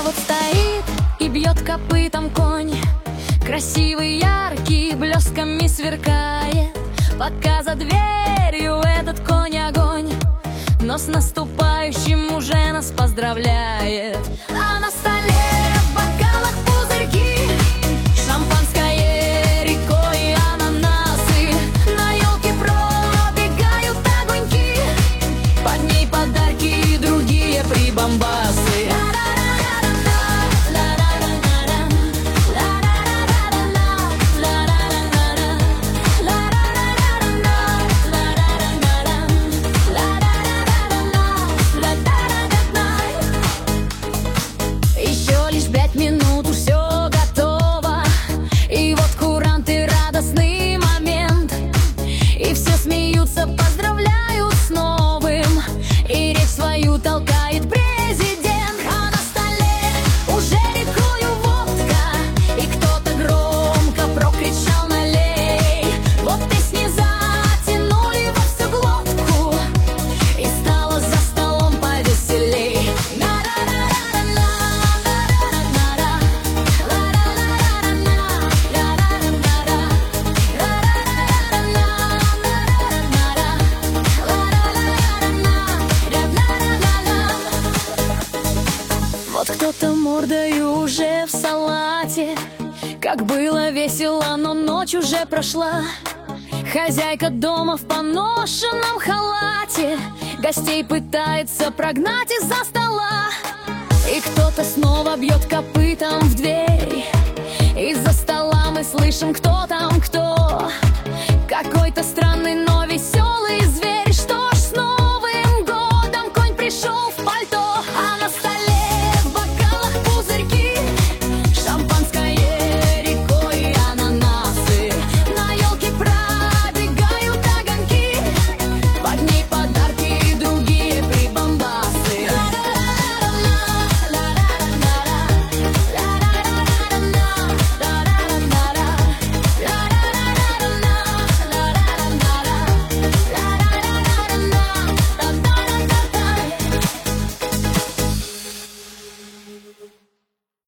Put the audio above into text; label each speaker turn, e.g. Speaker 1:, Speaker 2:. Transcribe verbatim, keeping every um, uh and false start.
Speaker 1: вот стоит и бьет копытом конь, красивый, яркий, блесками сверкает, пока за дверью этот конь огонь. Но с наступающим уже нас поздравляет. А на столе в бокалах пузырьки, шампанское рекой, ананасы. На елке пробегают огоньки, под ней подарки и другие прибамбасы. Минуту все готово, и вот куранты, радостный момент, и все смеются, поздравляют с новым, и речь свою толкает президент. А на столе уже рекою водка, и кто-то громко прокричал: налей. Вот песни затянули во всю глотку, и стало за столом повеселей. Кто-то мордою уже в салате, как было весело, но ночь уже прошла. Хозяйка дома в поношенном халате гостей пытается прогнать из-за стола. И кто-то снова бьет копытом в дверь. Из-за стола мы слышим, кто там кто.